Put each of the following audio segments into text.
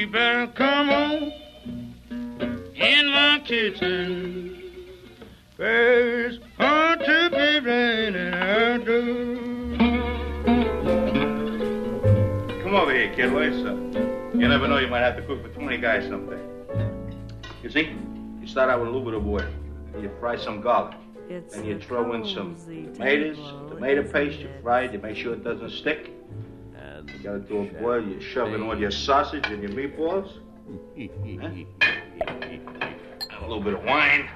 you better come on in my kitchen. First, ought to be raining outdoors. Come over here, kid. Wait, sir. You never know, you might have to cook for 20 guys someday. You see, you start out with a little bit of oil. Then you fry some garlic. Then you throw in some tomatoes, tomato paste. You fry it. You make sure it doesn't stick. You got it to a boil. You shove in all your sausage and your meatballs. And a little bit of wine.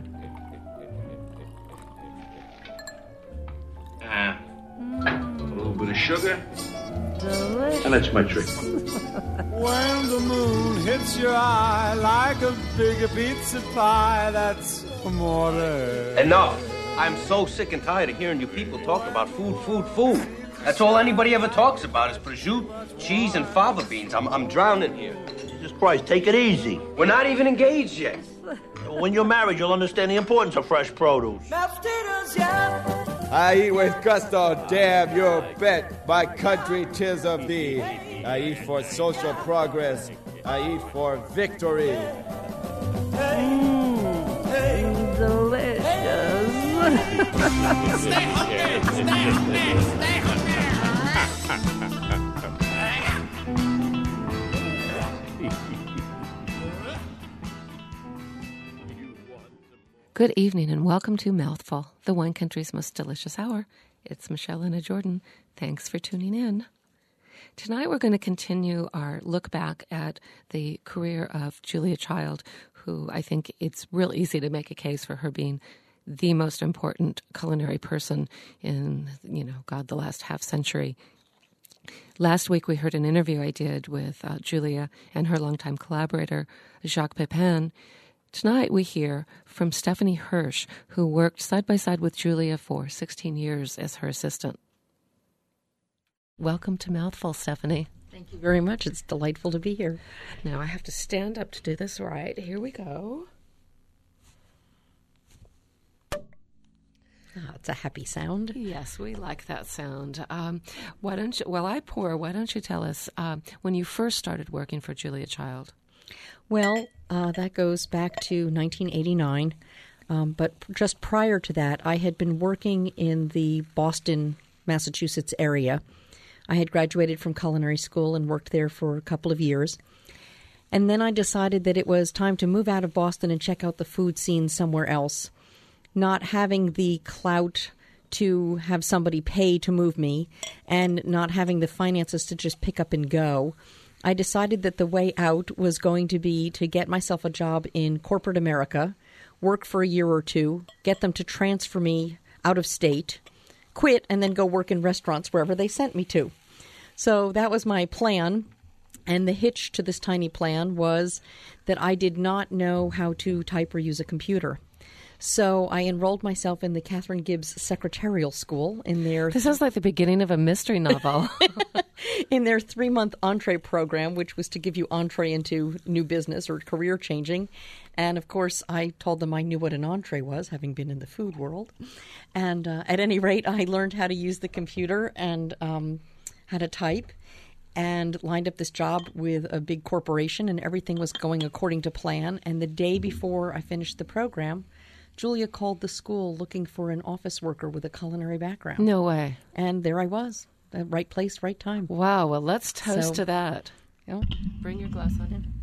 A little bit of sugar. Delicious. And that's my trick. When the moon hits your eye like a big pizza pie, that's amore. Enough. I'm so sick and tired of hearing you people talk about food, food, food. That's all anybody ever talks about is prosciutto, cheese, and fava beans. I'm drowning here. Jesus Christ, take it easy. We're not even engaged yet. When you're married, you'll understand the importance of fresh produce. I eat with gusto, damn your bet. My country, 'tis of thee. I eat for social progress. I eat for victory. Delicious. Stay hungry. Stay hungry. Stay hungry. Good evening and welcome to Mouthful, the wine country's most delicious hour. It's Michelle Anna Jordan. Thanks for tuning in. Tonight we're going to continue our look back at the career of Julia Child, who I think it's real easy to make a case for her being the most important culinary person in, the last half century. Last week we heard an interview I did with Julia and her longtime collaborator, Jacques Pepin. Tonight we hear from Stephanie Hirsch, who worked side by side with Julia for 16 years as her assistant. Welcome to Mouthful, Stephanie. Thank you very much. It's delightful to be here. Now I have to stand up to do this right. Here we go. It's a happy sound. Yes, we like that sound. Why don't you tell us when you first started working for Julia Child? Well, that goes back to 1989, but just prior to that, I had been working in the Boston, Massachusetts area. I had graduated from culinary school and worked there for a couple of years. And then I decided that it was time to move out of Boston and check out the food scene somewhere else. Not having the clout to have somebody pay to move me and not having the finances to just pick up and go, I decided that the way out was going to be to get myself a job in corporate America, work for a year or two, get them to transfer me out of state, quit, and then go work in restaurants wherever they sent me to. So that was my plan. And the hitch to this tiny plan was that I did not know how to type or use a computer. So I enrolled myself in the Catherine Gibbs Secretarial School in their... This sounds like the beginning of a mystery novel. In their 3-month entree program, which was to give you entree into new business or career changing. And, of course, I told them I knew what an entree was, having been in the food world. And at any rate, I learned how to use the computer and how to type and lined up this job with a big corporation, and everything was going according to plan. And the day before I finished the program, Julia called the school looking for an office worker with a culinary background. No way. And there I was. Right place, right time. Wow. Well, let's toast to that. You know, bring your glass on in.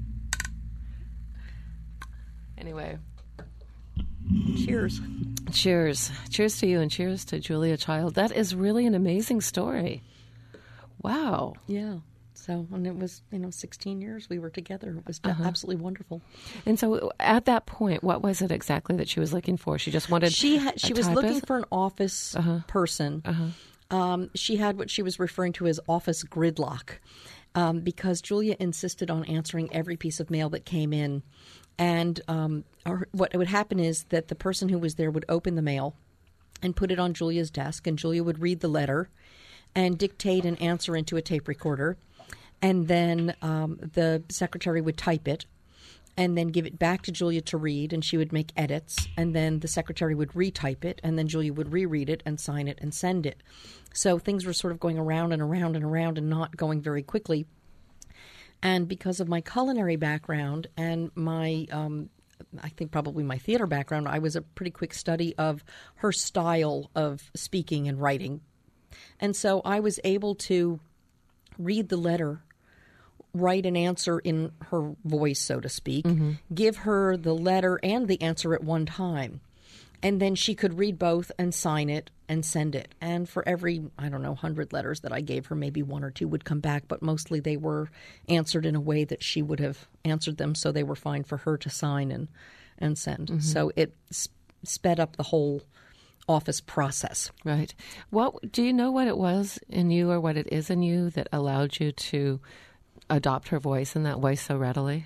Anyway. Cheers. Cheers. Cheers to you and cheers to Julia Child. That is really an amazing story. Wow. Yeah. So, and it was, 16 years we were together. It was absolutely wonderful. And so at that point, what was it exactly that she was looking for? She just wanted She was looking for an office person. She had what she was referring to as office gridlock because Julia insisted on answering every piece of mail that came in. And what would happen is that the person who was there would open the mail and put it on Julia's desk, and Julia would read the letter and dictate an answer into a tape recorder. And then the secretary would type it and then give it back to Julia to read, and she would make edits. And then the secretary would retype it, and then Julia would reread it and sign it and send it. So things were sort of going around and around and around and not going very quickly. And because of my culinary background and my, I think probably my theater background, I was a pretty quick study of her style of speaking and writing. And so I was able to read the letter, write an answer in her voice, so to speak, give her the letter and the answer at one time. And then she could read both and sign it and send it. And for every, 100 letters that I gave her, maybe one or two would come back, but mostly they were answered in a way that she would have answered them, so they were fine for her to sign and send. So it sped up the whole office process. Right. Do you know what it was in you or what it is in you that allowed you to adopt her voice in that way so readily?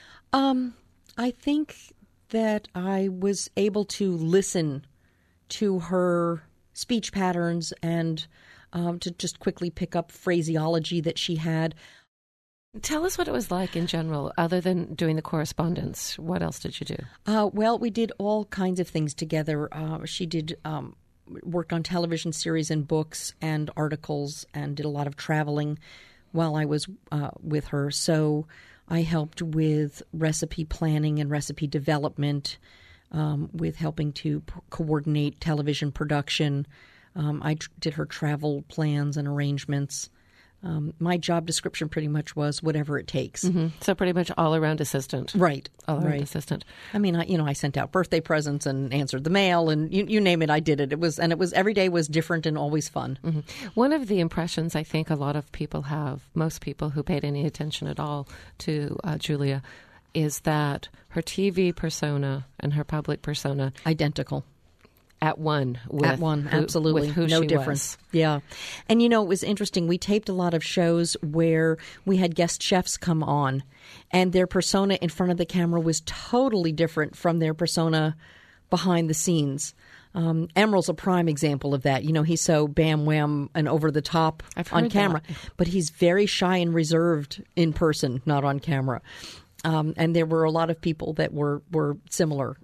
I think that I was able to listen to her speech patterns and to just quickly pick up phraseology that she had. Tell us what it was like in general, other than doing the correspondence. What else did you do? Well, we did all kinds of things together. She did work on television series and books and articles and did a lot of traveling while I was with her. So I helped with recipe planning and recipe development, with helping to coordinate television production. I did her travel plans and arrangements. My job description pretty much was whatever it takes. So pretty much all-around assistant. Right. All-around assistant. I mean, I sent out birthday presents and answered the mail, and you name it, I did it. It was every day was different and always fun. One of the impressions I think a lot of people have, most people who paid any attention at all to Julia, is that her TV persona and her public persona identical. At one, absolutely. With who no she difference. Was. Yeah. And, it was interesting. We taped a lot of shows where we had guest chefs come on, and their persona in front of the camera was totally different from their persona behind the scenes. Emerald's a prime example of that. He's so bam, wham, and over the top on camera. But he's very shy and reserved in person, not on camera. And there were a lot of people that were similar.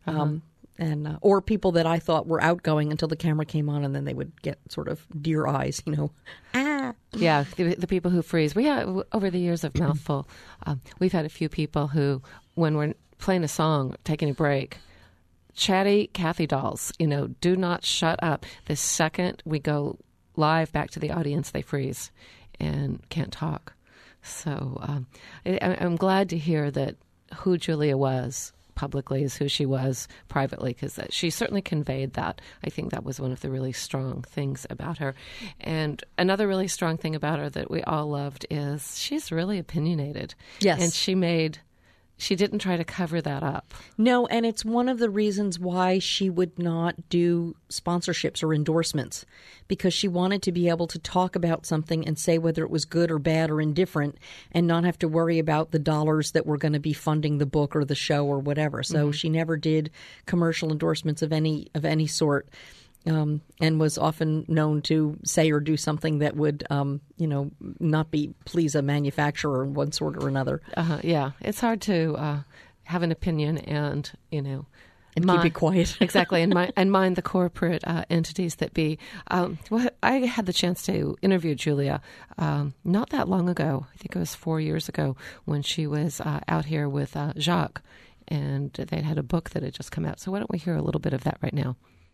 Or people that I thought were outgoing until the camera came on, and then they would get sort of deer eyes, Yeah, the people who freeze. We have, over the years of Mouthful, we've had a few people who, when we're playing a song, taking a break, chatty Kathy dolls, do not shut up. The second we go live back to the audience, they freeze and can't talk. So I'm glad to hear that who Julia was publicly is who she was privately, because she certainly conveyed that. I think that was one of the really strong things about her. And another really strong thing about her that we all loved is she's really opinionated. Yes. And she didn't try to cover that up. No, and it's one of the reasons why she would not do sponsorships or endorsements, because she wanted to be able to talk about something and say whether it was good or bad or indifferent and not have to worry about the dollars that were going to be funding the book or the show or whatever. So she never did commercial endorsements of any sort. And was often known to say or do something that would, not please a manufacturer in one sort or another. Yeah, it's hard to have an opinion and keep it quiet. Exactly, and mind the corporate entities that be. I had the chance to interview Julia not that long ago. I think it was 4 years ago when she was out here with Jacques, and they'd had a book that had just come out. So why don't we hear a little bit of that right now?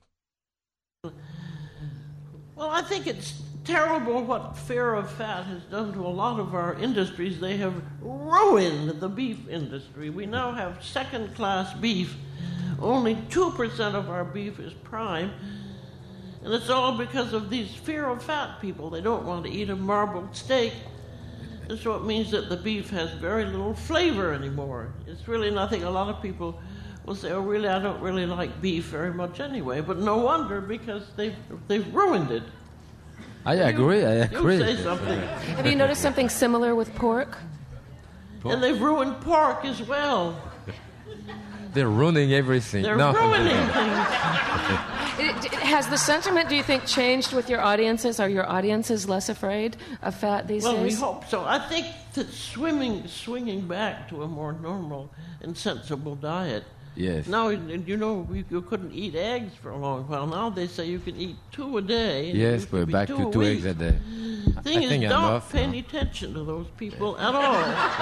Well, I think it's terrible what fear of fat has done to a lot of our industries. They have ruined the beef industry. We now have second-class beef. Only 2% of our beef is prime. And it's all because of these fear of fat people. They don't want to eat a marbled steak. And so it means that the beef has very little flavor anymore. It's really nothing. A lot of people will say, oh, really, I don't really like beef very much anyway. But no wonder, because they've ruined it. I agree. You say something. Have you noticed something similar with pork? And they've ruined pork as well. They're ruining everything. They're ruining things. Has the sentiment, do you think, changed with your audiences? Are your audiences less afraid of fat these days? Well, we hope so. I think that swinging back to a more normal and sensible diet Yes. Now, you know, you couldn't eat eggs for a long while. Now they say you can eat 2 a day. and Yes, it we're used be back 2 to a 2 week. eggs a day. Thing I is, think I'm don't off pay now. any attention to those people at all.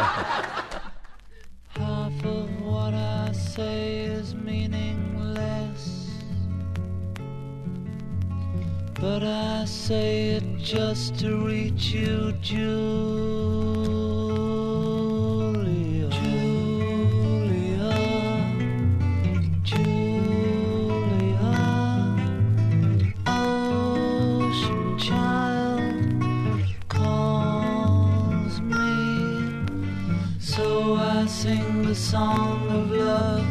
Half of what I say is meaningless, but I say it just to reach you, Julia. Julia, ocean child calls me, so I sing the song of love,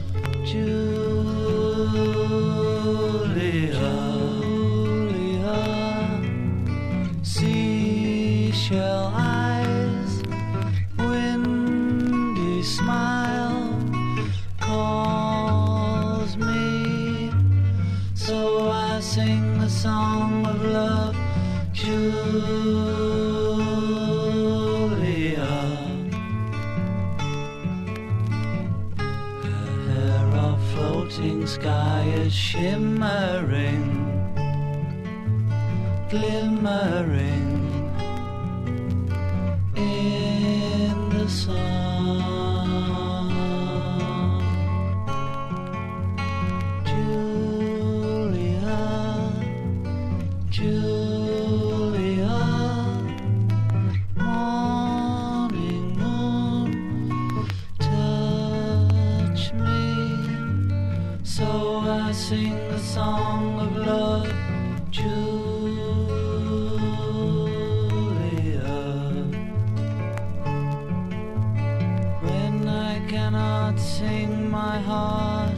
Julia, seashell eyes, windy smile calls me, so I sing the song of love, Julia. Her hair of floating sky is shimmering, glimmering in the sun. Julia, morning moon, touch me, so I sing the song of love, Julia. When I cannot sing my heart,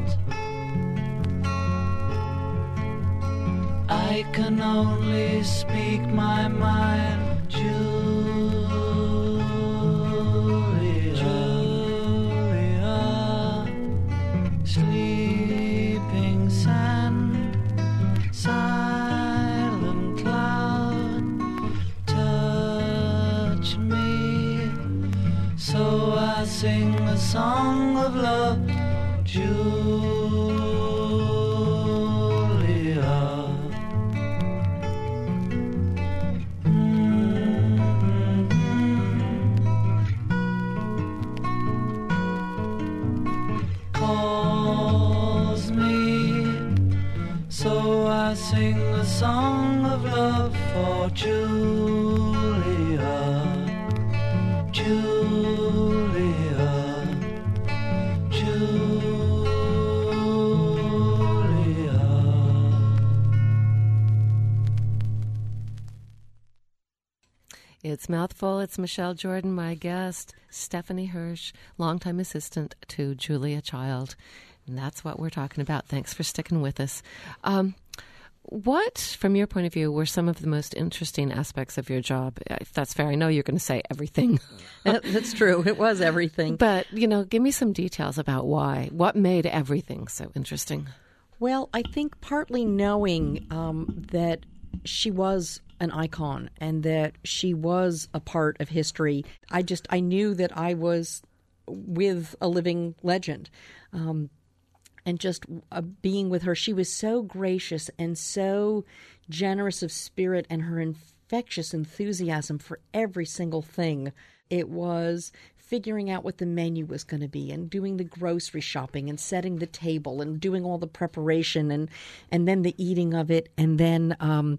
I can only speak my mind, Julia. Julia, sleeping sand, silent cloud, touch me, so I sing the song of love, Julia. Calls me, so I sing the song of love for Julia, Julia, Julia. It's Mouthful. It's Michelle Jordan, my guest, Stephanie Hirsch, longtime assistant to Julia Child. And that's what we're talking about. Thanks for sticking with us. What, from your point of view, were some of the most interesting aspects of your job? If that's fair, I know you're going to say everything. That's true. It was everything. But, give me some details about why. What made everything so interesting? Well, I think partly knowing that she was an icon and that she was a part of history. I knew that I was with a living legend. And just being with her, she was so gracious and so generous of spirit, and her infectious enthusiasm for every single thing. It was figuring out what the menu was going to be and doing the grocery shopping and setting the table and doing all the preparation and then the eating of it, and then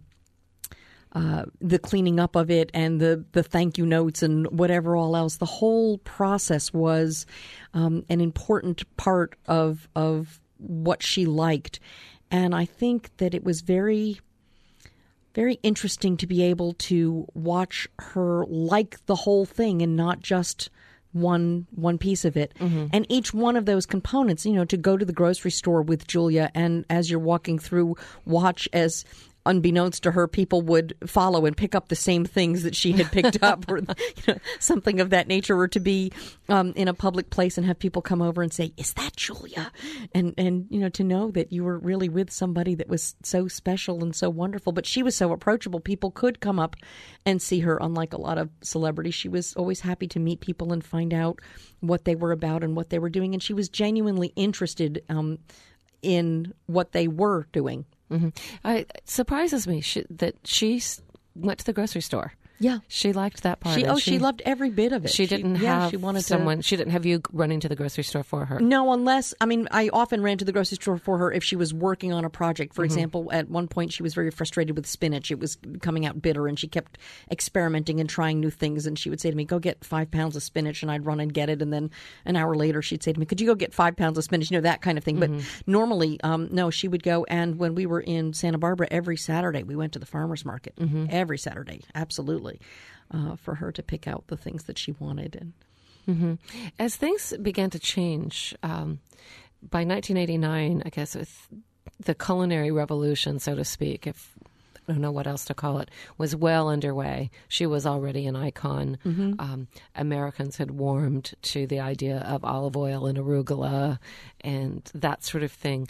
the cleaning up of it and the thank you notes and whatever all else. The whole process was an important part of what she liked. And I think that it was very, very interesting to be able to watch her like the whole thing and not just one piece of it. Mm-hmm. And each one of those components, to go to the grocery store with Julia and as you're walking through, watch as unbeknownst to her, people would follow and pick up the same things that she had picked up, or something of that nature, or to be in a public place and have people come over and say, "Is that Julia?" And to know that you were really with somebody that was so special and so wonderful. But she was so approachable. People could come up and see her. Unlike a lot of celebrities, she was always happy to meet people and find out what they were about and what they were doing. And she was genuinely interested in what they were doing. Mm-hmm. It surprises me that she went to the grocery store. Yeah, she liked that part. She loved every bit of it. She didn't have she wanted someone. She didn't have you running to the grocery store for her. No, I often ran to the grocery store for her if she was working on a project. For example, at one point she was very frustrated with spinach. It was coming out bitter, and she kept experimenting and trying new things. And she would say to me, "Go get 5 pounds of spinach," and I'd run and get it. And then an hour later, she'd say to me, "Could you go get 5 pounds of spinach?" That kind of thing. But normally, no, she would go. And when we were in Santa Barbara, every Saturday we went to the farmers market. Every Saturday, absolutely. For her to pick out the things that she wanted. And as things began to change, by 1989, I guess with the culinary revolution, so to speak, if I don't know what else to call it, was well underway. She was already an icon. Americans had warmed to the idea of olive oil and arugula and that sort of thing.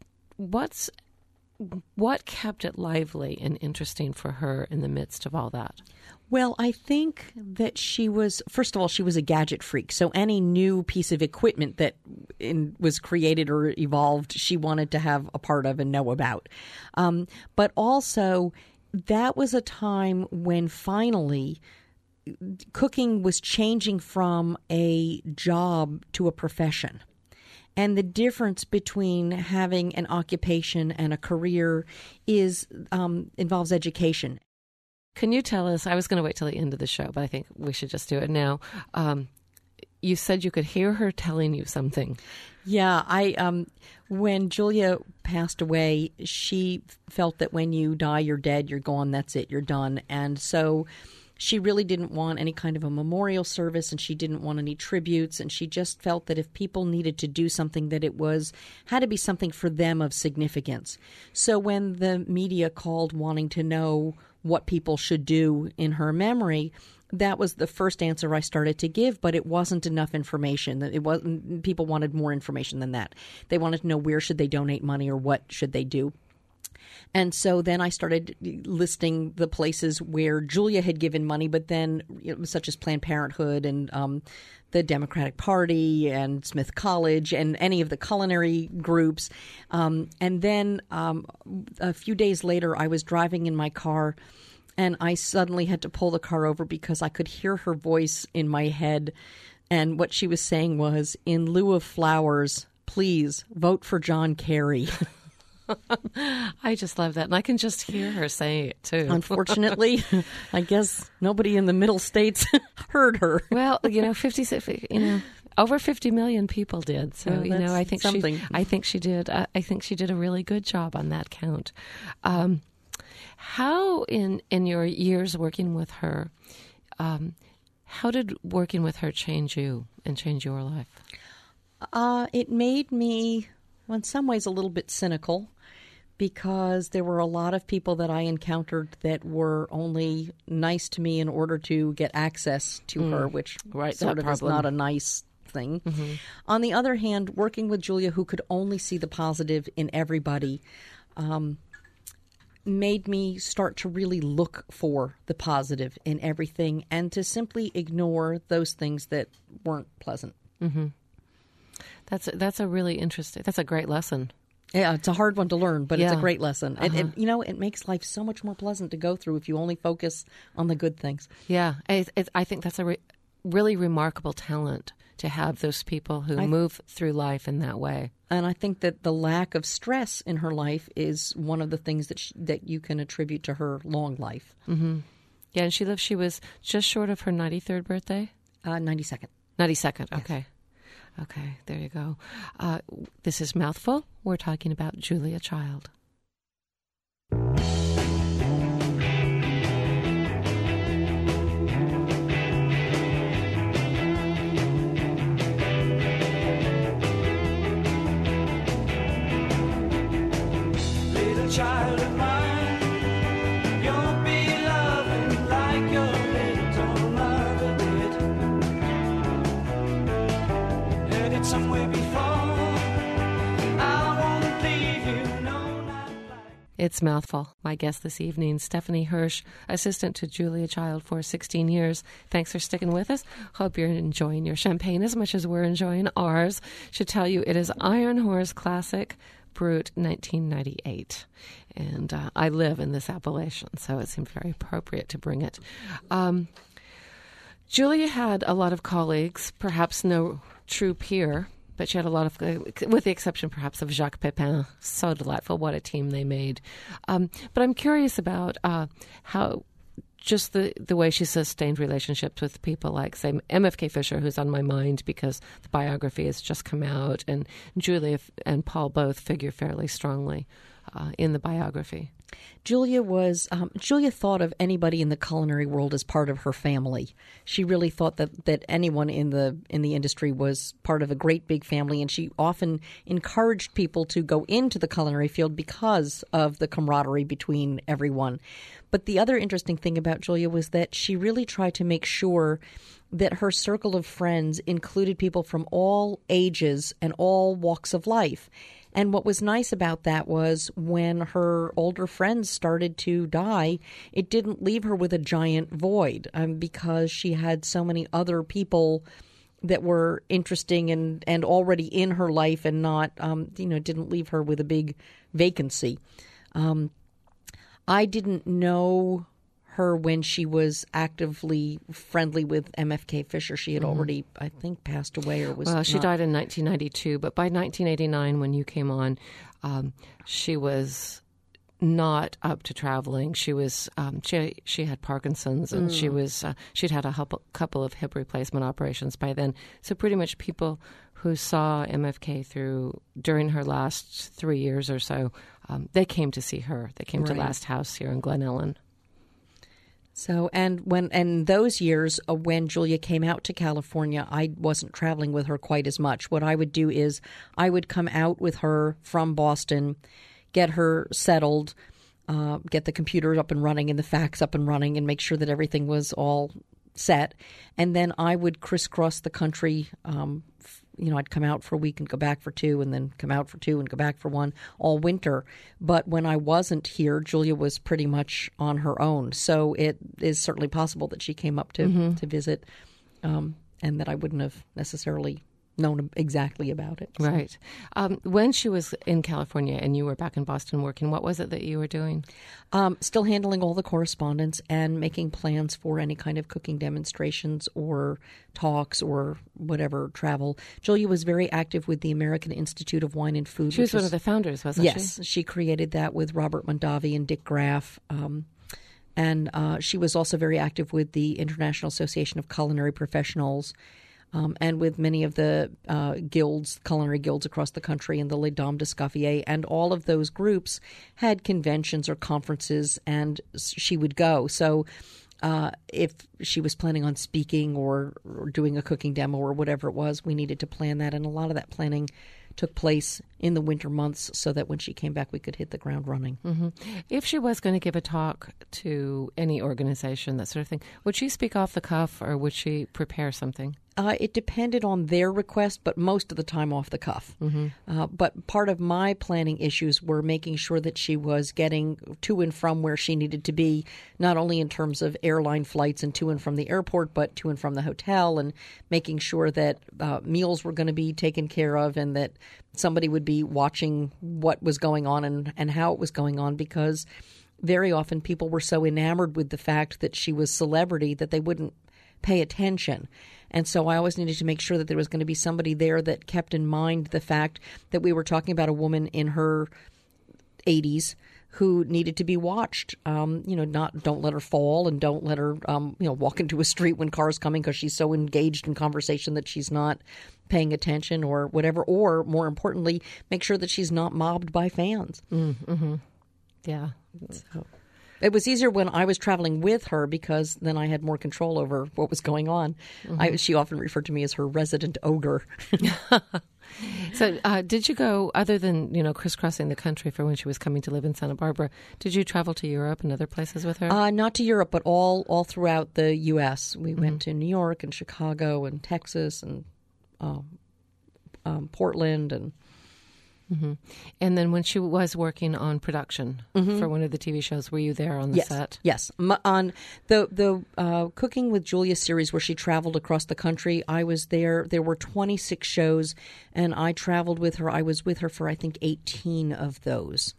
What kept it lively and interesting for her in the midst of all that? Well, I think that she was, first of all, she was a gadget freak. So any new piece of equipment that was created or evolved, she wanted to have a part of and know about. But also, that was a time when finally cooking was changing from a job to a profession. And the difference between having an occupation and a career involves education. Can you tell us, I was going to wait till the end of the show, but I think we should just do it now. You said you could hear her telling you something. Yeah, when Julia passed away, she felt that when you die, you're dead, you're gone, that's it, you're done. And so she really didn't want any kind of a memorial service, and she didn't want any tributes, and she just felt that if people needed to do something, that it had to be something for them of significance. So when the media called wanting to know what people should do in her memory, that was the first answer I started to give, but it wasn't enough information. People wanted more information than that. They wanted to know where should they donate money or what should they do. And so then I started listing the places where Julia had given money, but then such as Planned Parenthood and the Democratic Party and Smith College and any of the culinary groups. And then a few days later, I was driving in my car, and I suddenly had to pull the car over because I could hear her voice in my head. And what she was saying was, "In lieu of flowers, please vote for John Kerry." I just love that. And I can just hear her say it, too. Unfortunately, I guess nobody in the middle states heard her. Well, over 50 million people did. So, I think she did. I think she did a really good job on that count. How in your years working with her, how did working with her change you and change your life? It made me, in some ways, a little bit cynical, because there were a lot of people that I encountered that were only nice to me in order to get access to her, which sort of is not a nice thing. On the other hand, working with Julia, who could only see the positive in everybody, made me start to really look for the positive in everything and to simply ignore those things that weren't pleasant. That's a really interesting, that's a great lesson. Yeah, it's a hard one to learn, but it's a great lesson. It makes life so much more pleasant to go through if you only focus on the good things. Yeah, I think that's a really remarkable talent to have those people who move through life in that way. And I think that the lack of stress in her life is one of the things that you can attribute to her long life. Yeah, and she was just short of her 93rd birthday? 92nd. 92nd, yes. Okay. Okay, there you go. This is Mouthful. We're talking about Julia Child. Little child of mine, get somewhere before I won't leave you, no, not like. It's Mouthful. My guest this evening, Stephanie Hirsch, assistant to Julia Child for 16 years. Thanks for sticking with us. Hope you're enjoying your champagne as much as we're enjoying ours. Should tell you it is Iron Horse Classic Brut 1998. And I live in this appellation, so it seemed very appropriate to bring it. Julia had a lot of colleagues, perhaps no true peer, but she had a lot of, with the exception perhaps of Jacques Pepin. So delightful. What a team they made. But I'm curious about how just the way she sustained relationships with people like, say, MFK Fisher, who's on my mind because the biography has just come out, and Julia and Paul both figure fairly strongly in the biography. Julia thought of anybody in the culinary world as part of her family. She really thought that anyone in the industry was part of a great big family, and she often encouraged people to go into the culinary field because of the camaraderie between everyone. But the other interesting thing about Julia was that she really tried to make sure that her circle of friends included people from all ages and all walks of life. And what was nice about that was when her older friends started to die, it didn't leave her with a giant void because she had so many other people that were interesting and already in her life and not, didn't leave her with a big vacancy. I didn't know her when she was actively friendly with MFK Fisher. She had already, I think, passed away or was. Well, she died in 1992, but by 1989, when you came on, she was not up to traveling. She was she had Parkinson's, and she'd had a couple of hip replacement operations by then. So pretty much people who saw MFK during her last 3 years or so, they came to see her. They came to Last House here in Glen Ellen. So, and those years when Julia came out to California, I wasn't traveling with her quite as much. What I would do is I would come out with her from Boston, get her settled, get the computers up and running and the fax up and running, and make sure that everything was all set. And then I would crisscross the country. I'd come out for a week and go back for 2, and then come out for 2 and go back for 1 all winter. But when I wasn't here, Julia was pretty much on her own. So it is certainly possible that she came up to visit, and that I wouldn't have necessarily known exactly about it. So. Right. When she was in California and you were back in Boston working, what was it that you were doing? Still handling all the correspondence and making plans for any kind of cooking demonstrations or talks or whatever travel. Julia was very active with the American Institute of Wine and Food. She was one of the founders, wasn't she? Yes. She created that with Robert Mondavi and Dick Graff. And she was also very active with the International Association of Culinary Professionals, and with many of the culinary guilds across the country, and the Les Dames d'Escoffier, and all of those groups had conventions or conferences, and she would go. So if she was planning on speaking or doing a cooking demo or whatever it was, we needed to plan that, and a lot of that planning took place in the winter months so that when she came back, we could hit the ground running. Mm-hmm. If she was going to give a talk to any organization, that sort of thing, would she speak off the cuff or would she prepare something? It depended on their request, but most of the time off the cuff. Mm-hmm. But part of my planning issues were making sure that she was getting to and from where she needed to be, not only in terms of airline flights and to and from the airport, but to and from the hotel, and making sure that meals were going to be taken care of and that somebody would be watching what was going on and how it was going on, because very often people were so enamored with the fact that she was celebrity that they wouldn't pay attention. And so I always needed to make sure that there was going to be somebody there that kept in mind the fact that we were talking about a woman in her 80s who needed to be watched. Don't let her fall, and don't let her, walk into a street when cars coming because she's so engaged in conversation that she's not paying attention or whatever. Or more importantly, make sure that she's not mobbed by fans. Mm-hmm. Yeah. So. It was easier when I was traveling with her because then I had more control over what was going on. Mm-hmm. She often referred to me as her resident ogre. So did you go, other than, crisscrossing the country for when she was coming to live in Santa Barbara, did you travel to Europe and other places with her? Not to Europe, but all throughout the U.S. We went to New York and Chicago and Texas and Portland and. Mm-hmm. And then when she was working on production for one of the TV shows, were you there on the set? Yes. On the Cooking with Julia series where she traveled across the country, I was there. There were 26 shows, and I traveled with her. I was with her for, I think, 18 of those.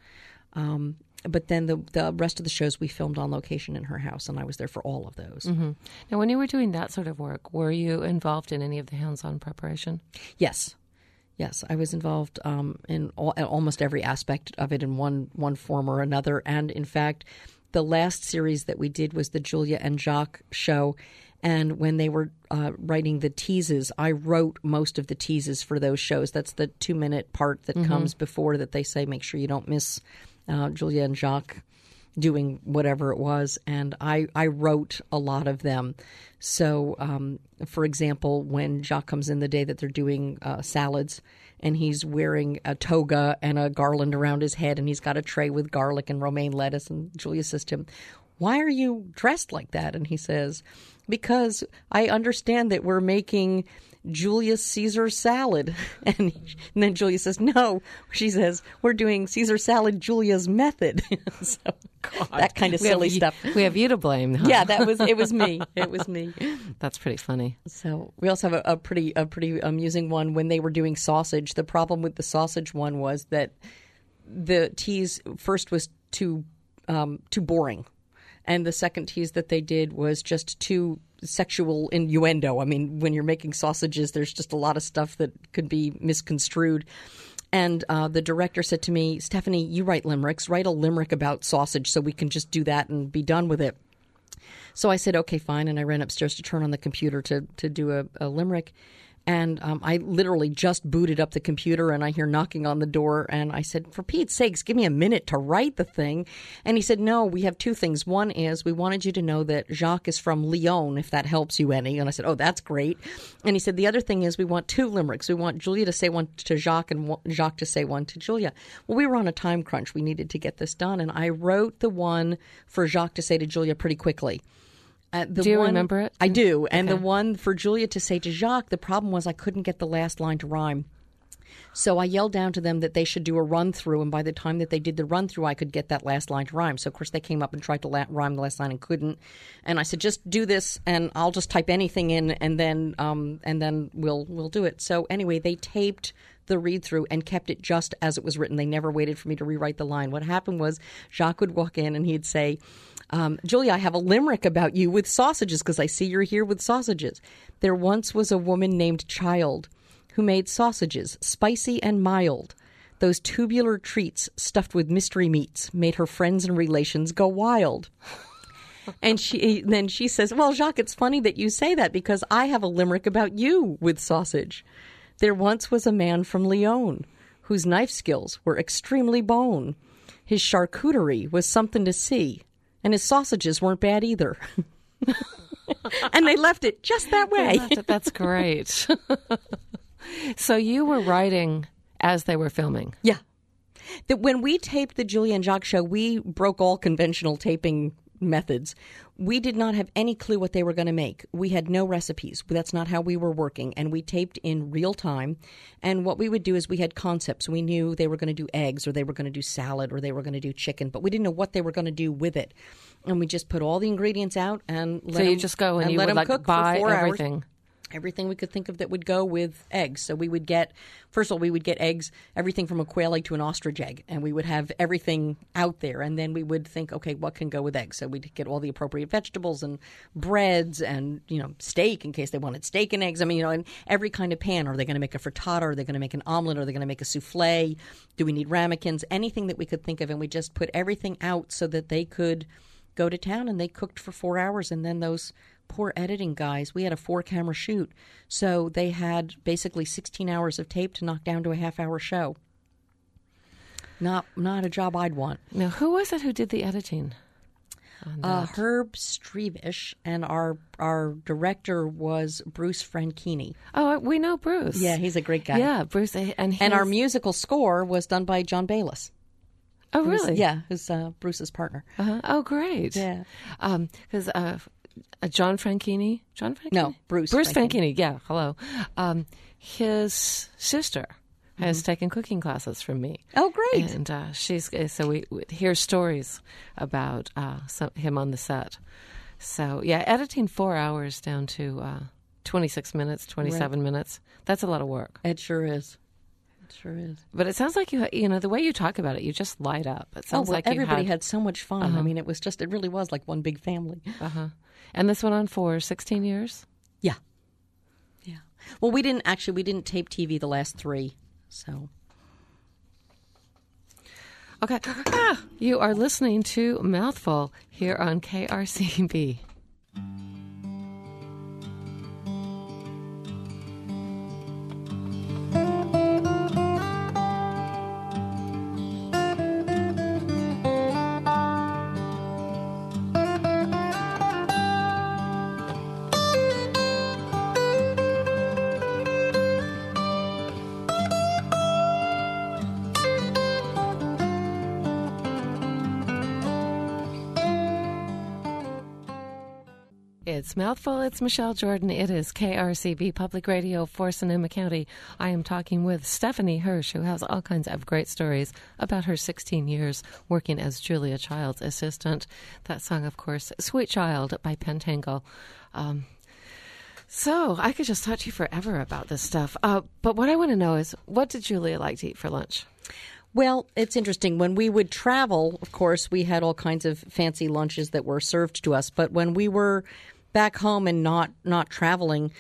But then the rest of the shows we filmed on location in her house, and I was there for all of those. Mm-hmm. Now, when you were doing that sort of work, were you involved in any of the hands-on preparation? Yes. Yes, I was involved in almost every aspect of it in one form or another. And in fact, the last series that we did was the Julia and Jacques show. And when they were writing the teases, I wrote most of the teases for those shows. That's the 2-minute part that comes before that they say, make sure you don't miss Julia and Jacques doing whatever it was. And I wrote a lot of them. So, for example, when Jacques comes in the day that they're doing salads and he's wearing a toga and a garland around his head and he's got a tray with garlic and romaine lettuce, and Julia says to him, "Why are you dressed like that?" And he says, "Because I understand that we're making Julius Caesar salad." And then Julia says, "No." She says, "We're doing Caesar salad Julia's method." So that kind of silly stuff. We have you to blame, huh? Yeah, it was me. It was me. That's pretty funny. So we also have a pretty amusing one when they were doing sausage. The problem with the sausage one was that the tease first was too boring. And the second tease that they did was just too sexual innuendo. I mean, when you're making sausages, there's just a lot of stuff that could be misconstrued. And the director said to me, "Stephanie, you write limericks. Write a limerick about sausage so we can just do that and be done with it." So I said, okay, fine. And I ran upstairs to turn on the computer to do a limerick. And I literally just booted up the computer and I hear knocking on the door. And I said, "For Pete's sakes, give me a minute to write the thing." And he said, "No, we have two things. One is we wanted you to know that Jacques is from Lyon, if that helps you any." And I said, "Oh, that's great." And he said, "The other thing is we want 2 limericks. We want Julia to say one to Jacques and Jacques to say one to Julia." Well, we were on a time crunch. We needed to get this done. And I wrote the one for Jacques to say to Julia pretty quickly. Do you remember it? I do. And the one for Julia to say to Jacques, the problem was I couldn't get the last line to rhyme. So I yelled down to them that they should do a run-through, and by the time that they did the run-through, I could get that last line to rhyme. So, of course, they came up and tried to rhyme the last line and couldn't. And I said, "Just do this, and I'll just type anything in, and then we'll do it." So, anyway, they taped the read-through and kept it just as it was written. They never waited for me to rewrite the line. What happened was Jacques would walk in, and he'd say, "Julia, I have a limerick about you with sausages because I see you're here with sausages. There once was a woman named Child who made sausages, spicy and mild. Those tubular treats stuffed with mystery meats made her friends and relations go wild." And then she says, "Well, Jacques, it's funny that you say that because I have a limerick about you with sausage. There once was a man from Lyon whose knife skills were extremely bone. His charcuterie was something to see. And his sausages weren't bad either." And they left it just that way. That's great. So you were writing as they were filming? Yeah. When we taped the Julia and Jacques show, we broke all conventional taping methods. We did not have any clue what they were going to make. We had no recipes. That's not how we were working. And we taped in real time. And what we would do is we had concepts. We knew they were going to do eggs or they were going to do salad or they were going to do chicken, but we didn't know what they were going to do with it. And we just put all the ingredients out and let them cook. So you just go and you would like buy everything? Everything we could think of that would go with eggs. So we would get, first of all, we would get eggs, everything from a quail egg to an ostrich egg, and we would have everything out there. And then we would think, okay, what can go with eggs? So we'd get all the appropriate vegetables and breads and, steak in case they wanted steak and eggs. I mean, and every kind of pan. Are they going to make a frittata? Are they going to make an omelet? Are they going to make a souffle? Do we need ramekins? Anything that we could think of. And we just put everything out so that they could go to town, and they cooked for 4 hours. And then those poor editing guys, we had a 4-camera shoot, so they had basically 16 hours of tape to knock down to a half-hour show. Not a job I'd want. Now, who was it who did the editing? Herb Strevish, and our director was Bruce Franchini. Oh, we know Bruce. Yeah, he's a great guy. Yeah, Bruce, and our musical score was done by John Bayless. Oh, really? Who's Bruce's partner. Oh, great. Yeah. Because John Franchini. John Franchini? No, Bruce Franchini. Yeah, hello. His sister has taken cooking classes from me. Oh, great! And so we hear stories about him on the set. So yeah, editing 4 hours down to 26 minutes, 27 minutes. That's a lot of work. It sure is. It sure is. But it sounds like you know, the way you talk about it, you just light up. It sounds like everybody had so much fun. Uh-huh. I mean, it really was like one big family. Uh-huh. And this went on for 16 years? Yeah. Yeah. Well, we didn't tape TV the last 3, so. Okay. You are listening to Mouthful here on KRCB. It's Mouthful. It's Michelle Jordan. It is KRCB Public Radio for Sonoma County. I am talking with Stephanie Hirsch, who has all kinds of great stories about her 16 years working as Julia Child's assistant. That song, of course, Sweet Child by Pentangle. So I could just talk to you forever about this stuff. But what I want to know is, what did Julia like to eat for lunch? Well, it's interesting. When we would travel, of course, we had all kinds of fancy lunches that were served to us. But when we were back home and not traveling,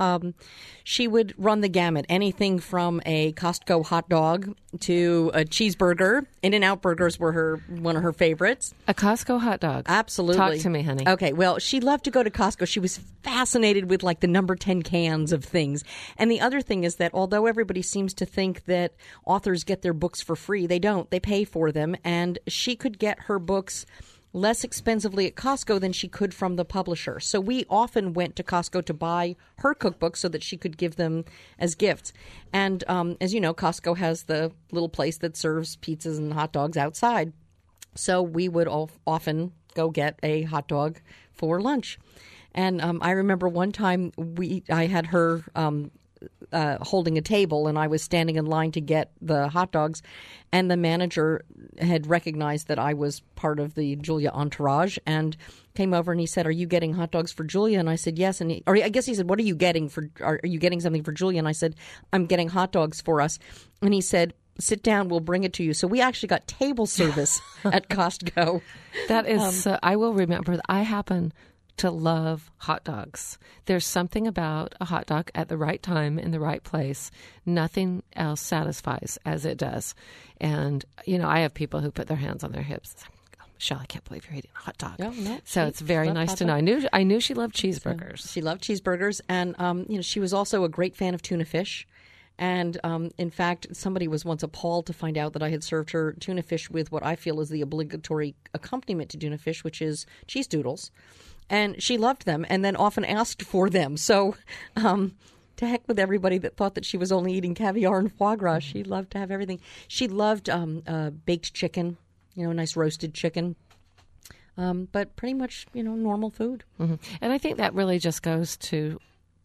she would run the gamut. Anything from a Costco hot dog to a cheeseburger. In-N-Out burgers were one of her favorites. A Costco hot dog? Absolutely. Talk to me, honey. Okay, well, she loved to go to Costco. She was fascinated with like the number 10 cans of things. And the other thing is that although everybody seems to think that authors get their books for free, they don't. They pay for them. And she could get her books less expensively at Costco than she could from the publisher. So we often went to Costco to buy her cookbooks so that she could give them as gifts. And as you know, Costco has the little place that serves pizzas and hot dogs outside. So we would often go get a hot dog for lunch. And I remember one time I had her holding a table, and I was standing in line to get the hot dogs, and the manager had recognized that I was part of the Julia entourage and came over and he said, "Are you getting hot dogs for Julia?" And I said, "Yes." And I guess he said, "What are you getting are you getting something for Julia?" And I said, "I'm getting hot dogs for us." And he said, "Sit down, we'll bring it to you." So we actually got table service at Costco. That is, I will remember, I happen to love hot dogs. There's something about a hot dog at the right time in the right place. Nothing else satisfies as it does. And, you know, I have people who put their hands on their hips. Oh, Michelle, I can't believe you're eating a hot dog. No, so it's very nice to know. I knew she loved cheeseburgers. So she loved cheeseburgers. And, you know, she was also a great fan of tuna fish. And, in fact, somebody was once appalled to find out that I had served her tuna fish with what I feel is the obligatory accompaniment to tuna fish, which is cheese doodles. And she loved them and then often asked for them. So to heck with everybody that thought that she was only eating caviar and foie gras. She loved to have everything. She loved baked chicken, you know, nice roasted chicken. But pretty much, you know, normal food. Mm-hmm. And I think that really just goes to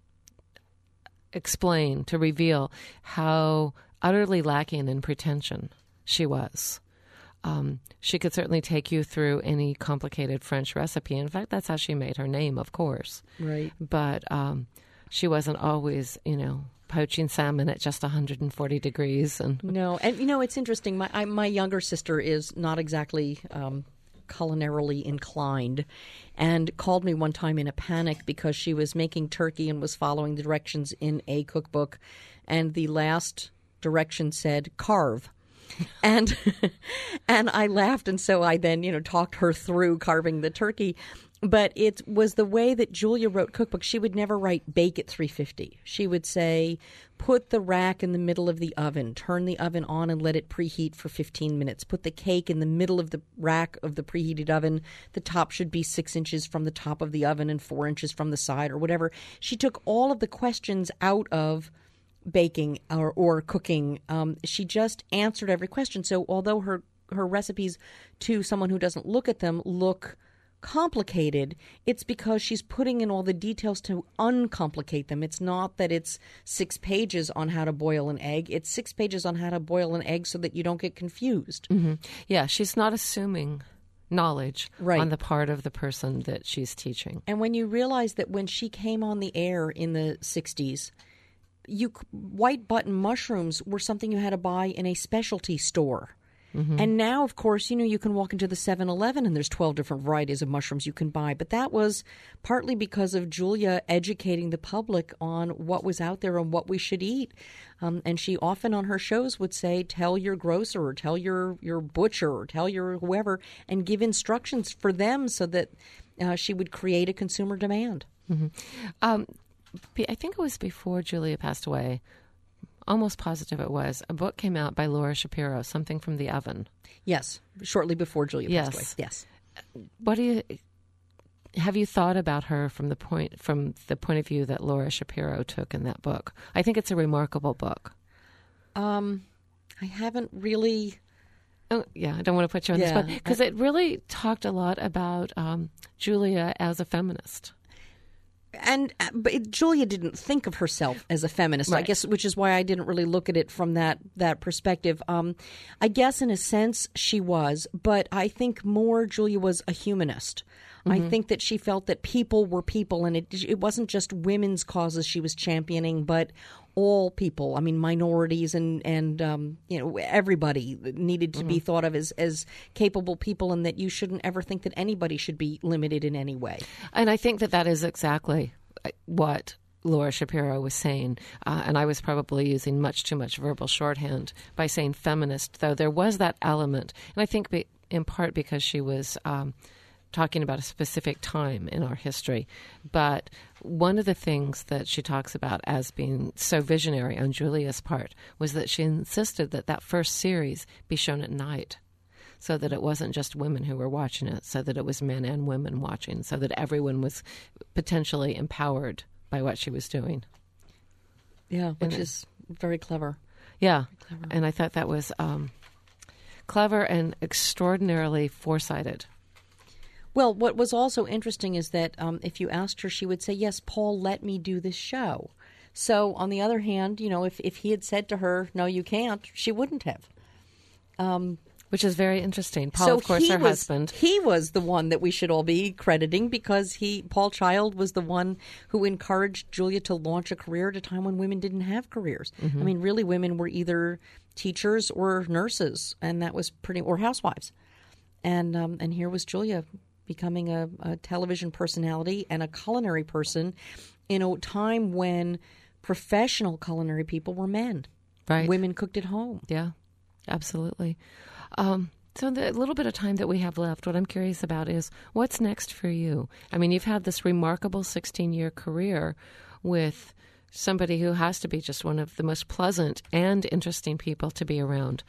explain, to reveal how utterly lacking in pretension she was. She could certainly take you through any complicated French recipe. In fact, that's how she made her name, of course. Right. But she wasn't always, you know, poaching salmon at just 140 degrees. No, and, you know, it's interesting. My younger sister is not exactly culinarily inclined and called me one time in a panic because she was making turkey and was following the directions in a cookbook. And the last direction said, carve. And I laughed, and so I then, you know, talked her through carving the turkey. But it was the way that Julia wrote cookbooks. She would never write bake at 350. She would say, put the rack in the middle of the oven, turn the oven on and let it preheat for 15 minutes. Put the cake in the middle of the rack of the preheated oven. The top should be 6 inches from the top of the oven and 4 inches from the side or whatever. She took all of the questions out of baking or cooking. She just answered every question. So although her recipes to someone who doesn't look at them look complicated, it's because she's putting in all the details to uncomplicate them. It's not that it's 6 pages on how to boil an egg. It's 6 pages on how to boil an egg so that you don't get confused. Mm-hmm. Yeah, she's not assuming knowledge right. on the part of the person that she's teaching. And when you realize that when she came on the air in the 60s, white button mushrooms were something you had to buy in a specialty store. Mm-hmm. And now, of course, you can walk into the 7-Eleven and there's 12 different varieties of mushrooms you can buy. But that was partly because of Julia educating the public on what was out there and what we should eat. And she often on her shows would say, tell your grocer or tell your butcher or tell your whoever and give instructions for them so that she would create a consumer demand. Mm-hmm. I think it was before Julia passed away. Almost positive it was. A book came out by Laura Shapiro, Something from the Oven. Yes, shortly before Julia passed away. Yes. What have you thought about her from the point of view that Laura Shapiro took in that book? I think it's a remarkable book. I haven't really. Oh, yeah, I don't want to put you on the spot because it really talked a lot about Julia as a feminist. But Julia didn't think of herself as a feminist, right. I guess, which is why I didn't really look at it from that perspective. I guess in a sense she was, but I think more Julia was a humanist. Mm-hmm. I think that she felt that people were people, and it wasn't just women's causes she was championing, but all people. I mean, minorities and everybody needed to be thought of as capable people, and that you shouldn't ever think that anybody should be limited in any way. And I think that is exactly what Laura Shapiro was saying, and I was probably using much too much verbal shorthand by saying feminist, though there was that element, and I think in part because she was talking about a specific time in our history. But one of the things that she talks about as being so visionary on Julia's part was that she insisted that first series be shown at night, so that it wasn't just women who were watching it, so that it was men and women watching, so that everyone was potentially empowered by what she was doing. Yeah, which is very clever. Yeah, very clever. And I thought that was clever and extraordinarily foresighted. Well, what was also interesting is that if you asked her, she would say, yes, Paul let me do this show. So on the other hand, if he had said to her, no, you can't, she wouldn't have. Which is very interesting. Paul, of course, her husband. He was the one that we should all be crediting because Paul Child was the one who encouraged Julia to launch a career at a time when women didn't have careers. Mm-hmm. I mean, really, women were either teachers or nurses, and that was or housewives. And here was Julia becoming a television personality and a culinary person in a time when professional culinary people were men. Right. Women cooked at home. Yeah, absolutely. So the little bit of time that we have left, what I'm curious about is what's next for you? I mean, you've had this remarkable 16-year career with somebody who has to be just one of the most pleasant and interesting people to be around.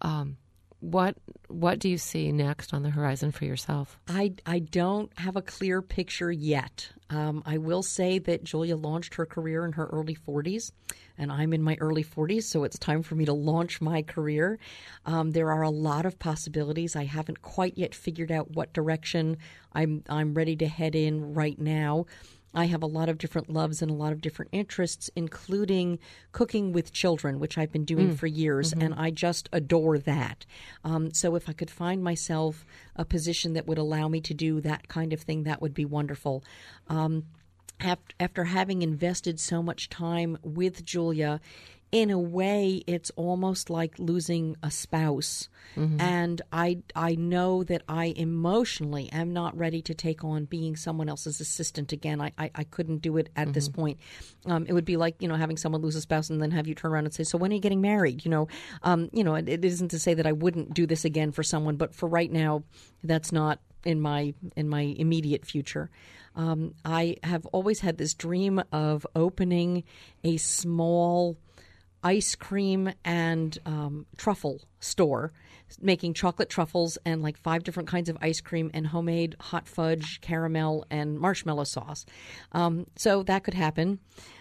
What do you see next on the horizon for yourself? I don't have a clear picture yet. I will say that Julia launched her career in her early 40s, and I'm in my early 40s, so it's time for me to launch my career. There are a lot of possibilities. I haven't quite yet figured out what direction I'm ready to head in right now. I have a lot of different loves and a lot of different interests, including cooking with children, which I've been doing for years, and I just adore that. So if I could find myself a position that would allow me to do that kind of thing, that would be wonderful. After having invested so much time with Julia, in a way, it's almost like losing a spouse. Mm-hmm. And I know that I emotionally am not ready to take on being someone else's assistant again. I couldn't do it at this point. It would be like, having someone lose a spouse and then have you turn around and say, so when are you getting married? It isn't to say that I wouldn't do this again for someone, but for right now, that's not in my immediate future. I have always had this dream of opening a small ice cream and truffle store, making chocolate truffles and like 5 different kinds of ice cream and homemade hot fudge, caramel, and marshmallow sauce. So that could happen.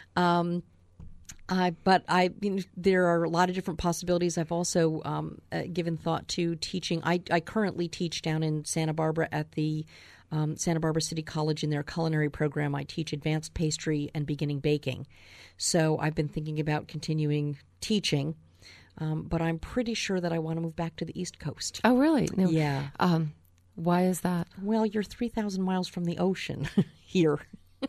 But there are a lot of different possibilities. I've also given thought to teaching. I currently teach down in Santa Barbara at the Santa Barbara City College, in their culinary program, I teach advanced pastry and beginning baking. So I've been thinking about continuing teaching, but I'm pretty sure that I want to move back to the East Coast. Oh, really? No. Yeah. Why is that? Well, you're 3,000 miles from the ocean here.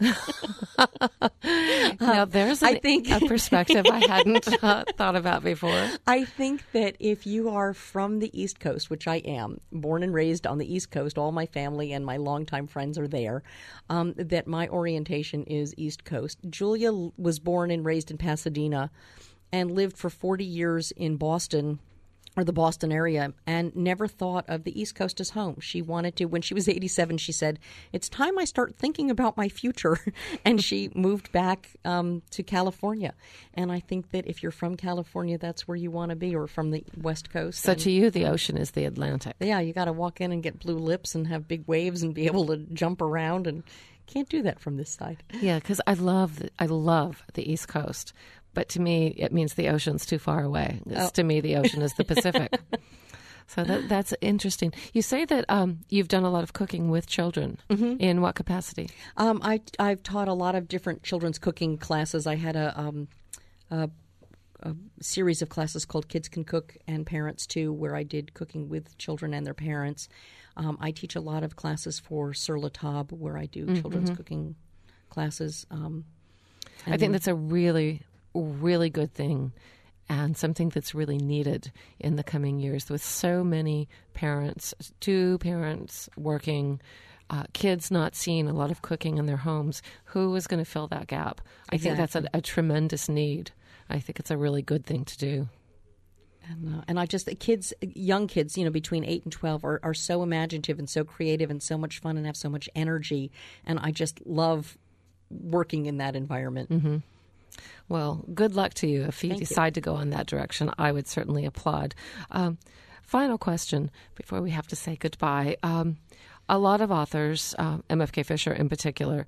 Now, there's a perspective I hadn't thought about before. I think that if you are from the East Coast, which I am, born and raised on the East Coast, all my family and my longtime friends are there, that my orientation is East Coast. Julia was born and raised in Pasadena and lived for 40 years in Boston, or the Boston area, and never thought of the East Coast as home. She wanted to, when she was 87, she said, it's time I start thinking about my future. And she moved back to California. And I think that if you're from California, that's where you want to be, or from the West Coast. So to you, the ocean is the Atlantic. Yeah, you got to walk in and get blue lips and have big waves and be able to jump around, and can't do that from this side. Yeah, because I love the East Coast. But to me, it means the ocean's too far away. To me, the ocean is the Pacific. So that's interesting. You say that you've done a lot of cooking with children. Mm-hmm. In what capacity? I've taught a lot of different children's cooking classes. I had a series of classes called Kids Can Cook and Parents Too, where I did cooking with children and their parents. I teach a lot of classes for Sur La Table, where I do children's cooking classes. I think that's a really good thing, and something that's really needed in the coming years, with so many parents, two parents working, kids not seeing a lot of cooking in their homes. Who is going to fill that gap? I think that's a tremendous need. I think it's a really good thing to do. And I just, young kids, between 8 and 12 are so imaginative and so creative and so much fun and have so much energy. And I just love working in that environment. Mm-hmm. Well, good luck to you. If you decide to go in that direction, I would certainly applaud. Final question before we have to say goodbye. A lot of authors, MFK Fisher in particular,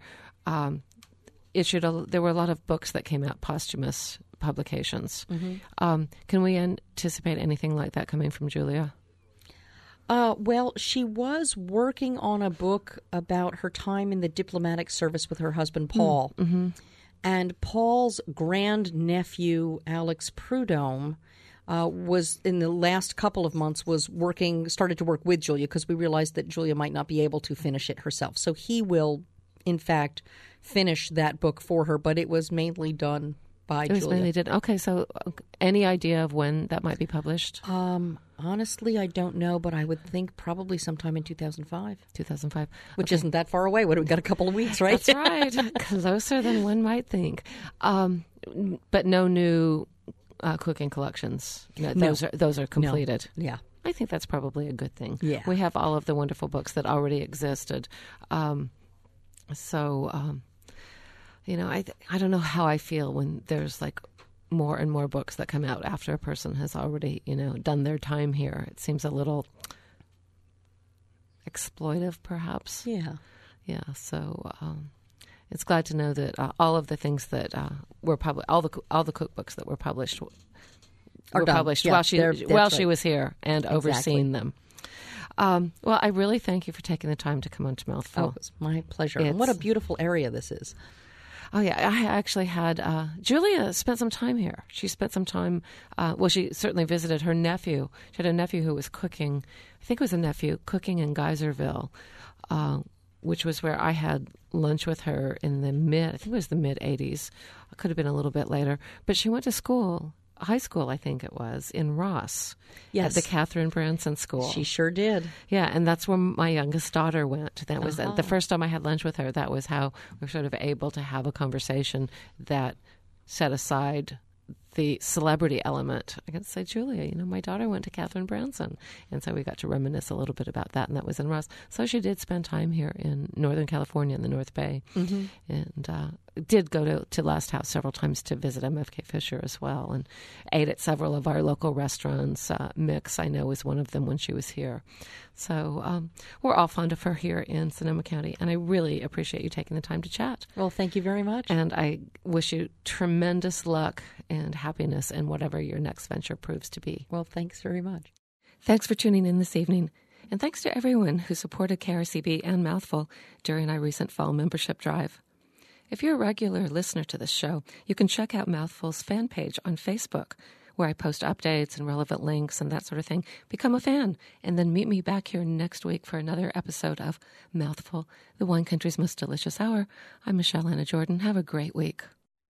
there were a lot of books that came out, posthumous publications. Mm-hmm. Can we anticipate anything like that coming from Julia? Well, she was working on a book about her time in the diplomatic service with her husband, Paul. Mm-hmm. And Paul's grandnephew, Alex Prudhomme, was in the last couple of months started to work with Julia, because we realized that Julia might not be able to finish it herself. So he will, in fact, finish that book for her, but it was mainly done by Julia. It was mainly done. Okay, so any idea of when that might be published? Honestly, I don't know, but I would think probably sometime in 2005. 2005. Which isn't that far away. What, we got a couple of weeks, right? That's right. Closer than one might think. But no new cooking collections. No, those are completed. No. Yeah. I think that's probably a good thing. Yeah. We have all of the wonderful books that already existed. I don't know how I feel when there's like more and more books that come out after a person has already, done their time here. It seems a little exploitive, perhaps. Yeah. Yeah. So it's glad to know that all of the things that were published, all the cookbooks that were published, were published while she was here and overseeing them. Well, I really thank you for taking the time to come on to Mouthful. Oh, it's my pleasure. And what a beautiful area this is. Oh, yeah. I actually had Julia spent some time here. She spent some time, she certainly visited her nephew. She had a nephew who was cooking, I think it was a nephew, cooking in Geyserville, which was where I had lunch with her in the mid-'80s. It could have been a little bit later. But she went to school, high school, I think it was, in Ross. Yes. At the Catherine Branson School. She sure did. Yeah, and that's where my youngest daughter went. That was the first time I had lunch with her. That was how we were sort of able to have a conversation that set aside the celebrity element. I can say, Julia, my daughter went to Catherine Branson. And so we got to reminisce a little bit about that, and that was in Ross. So she did spend time here in Northern California in the North Bay. Mm-hmm. And did go to Last House several times to visit MFK Fisher as well, and ate at several of our local restaurants. Mix, I know, was one of them when she was here. So we're all fond of her here in Sonoma County, and I really appreciate you taking the time to chat. Well, thank you very much. And I wish you tremendous luck and happiness in whatever your next venture proves to be. Well, thanks very much. Thanks for tuning in this evening. And thanks to everyone who supported KRCB and Mouthful during our recent fall membership drive. If you're a regular listener to this show, you can check out Mouthful's fan page on Facebook, where I post updates and relevant links and that sort of thing. Become a fan, and then meet me back here next week for another episode of Mouthful, the wine country's most delicious hour. I'm Michelle Anna Jordan. Have a great week.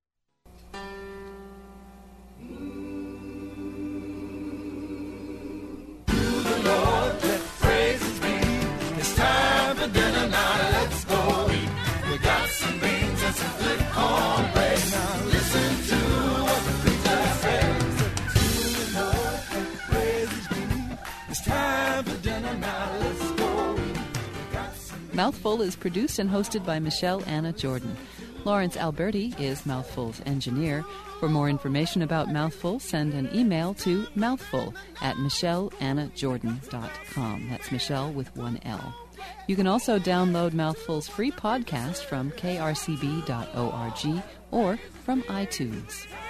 Mouthful is produced and hosted by Michelle Anna Jordan. Lawrence Alberti is Mouthful's engineer. For more information about Mouthful, send an email to mouthful@michelleannajordan.com. That's Michelle with one L. You can also download Mouthful's free podcast from krcb.org or from iTunes.